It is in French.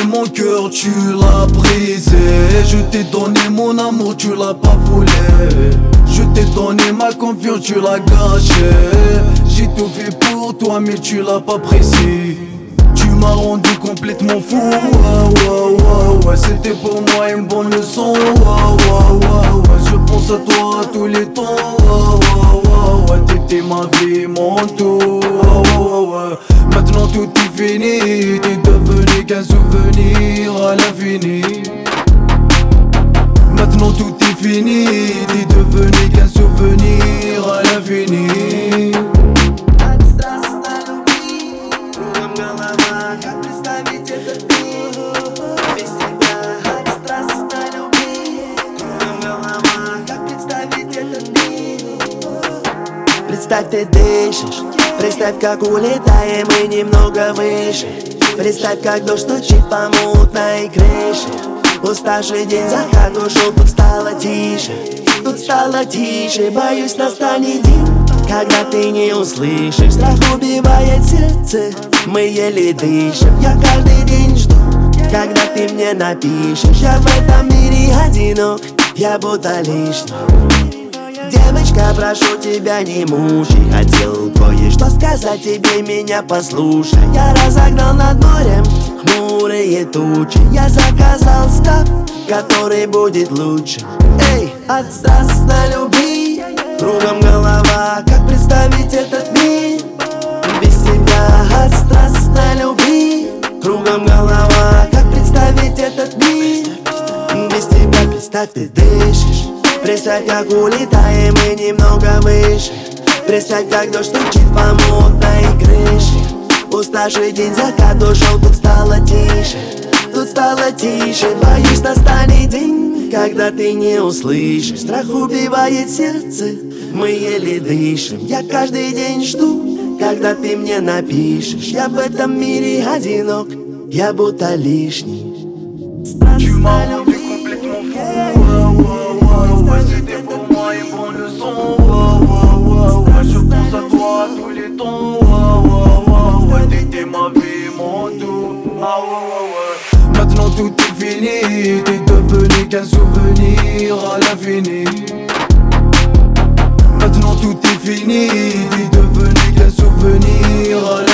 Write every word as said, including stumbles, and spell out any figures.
mon cœur, tu l'as brisé. Je t'ai donné mon amour, tu l'as pas volé. Je t'ai donné ma confiance, tu l'as gâché. J'ai tout fait pour toi mais tu l'as pas apprécié. Tu m'as rendu complètement fou, ouais, ouais, ouais, ouais. C'était pour moi une bonne leçon, ouais, ouais, ouais, ouais. Je pense à toi à tous les temps, ouais, ouais, ouais, ouais. T'étais ma vie, mon tout, ouais, ouais, ouais. Maintenant tout est fini, t'es devenu qu'un souvenir à l'infini. Maintenant tout est fini, t'es devenu qu'un souvenir à l'infini. Как представить этот мир без тебя? Страстно любить. Кругом голова. Как представить этот мир? Представь, ты дышишь. Представь, как улетаем мы немного выше. Представь, как дождь стучит по мутной крыше. Уставший день, закат ушел, тут стало тише. Тут стало тише, боюсь, настанет день, когда ты не услышишь. Страх убивает сердце, мы еле дышим. Я каждый день жду, когда ты мне напишешь. Я в этом мире одинок, я будто лишний. Девочка, прошу тебя, не мучай. Хотел кое-что сказать тебе, меня послушай. Я разогнал над морем хмурые тучи. Я заказал став, который будет лучше. Эй, от страстно любви, кругом голова. Как представить этот мир без тебя? От страстно любви, кругом голова. Как представить этот мир без тебя? Представь, ты дышишь. Представь, как улетаем мы немного выше. Представь, как дождь стучит по мутной крыше. Уставший день, закат ушел, тут стало тише. Тут стало тише, боюсь, настанет день, когда ты не услышишь. Страх убивает сердце, мы еле дышим. Я каждый день жду, когда ты мне напишешь. Я в этом мире одинок, я будто лишний. Страстно любви. C'était pour moi une bonne leçon, ouais, ouais, ouais, ouais. Je pense à toi tous les temps, ouais, ouais, ouais, ouais. T'étais ma vie, mon tout, ah ouais, ouais, ouais. Maintenant tout est fini, t'es devenu qu'un souvenir à l'infini. Maintenant tout est fini, t'es devenu qu'un souvenir à l'infini.